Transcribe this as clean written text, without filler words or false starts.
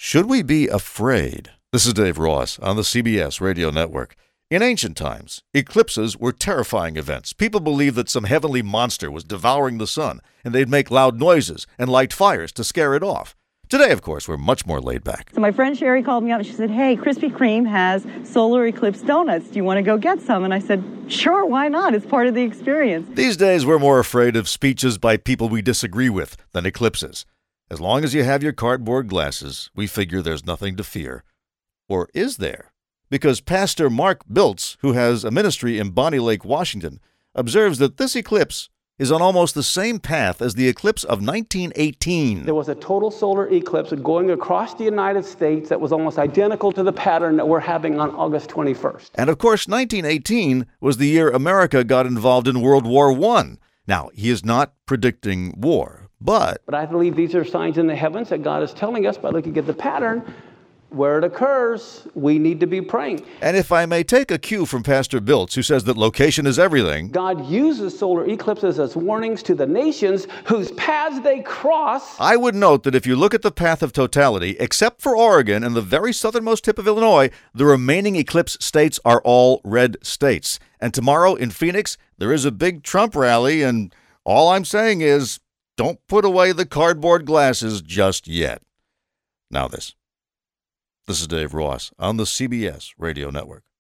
Should we be afraid? This is Dave Ross on the CBS Radio Network. In ancient times, eclipses were terrifying events. People believed that some heavenly monster was devouring the sun, and they'd make loud noises and light fires to scare it off. Today, of course, we're much more laid back. So my friend Sherry called me up and she said, hey, Krispy Kreme has solar eclipse donuts. Do you want to go get some? And I said, sure, why not? It's part of the experience. These days, we're more afraid of speeches by people we disagree with than eclipses. As long as you have your cardboard glasses, we figure there's nothing to fear. Or is there? Because Pastor Mark Biltz, who has a ministry in Bonnie Lake, Washington, observes that this eclipse is on almost the same path as the eclipse of 1918. There was a total solar eclipse going across the United States that was almost identical to the pattern that we're having on August 21st. And of course, 1918 was the year America got involved in World War I. Now, he is not predicting war. But I believe these are signs in the heavens that God is telling us by looking at the pattern. Where it occurs, we need to be praying. And if I may take a cue from Pastor Biltz, who says that location is everything, God uses solar eclipses as warnings to the nations whose paths they cross. I would note that if you look at the path of totality, except for Oregon and the very southernmost tip of Illinois, the remaining eclipse states are all red states. And tomorrow in Phoenix, there is a big Trump rally, and all I'm saying is, don't put away the cardboard glasses just yet. Now this. This is Dave Ross on the CBS Radio Network.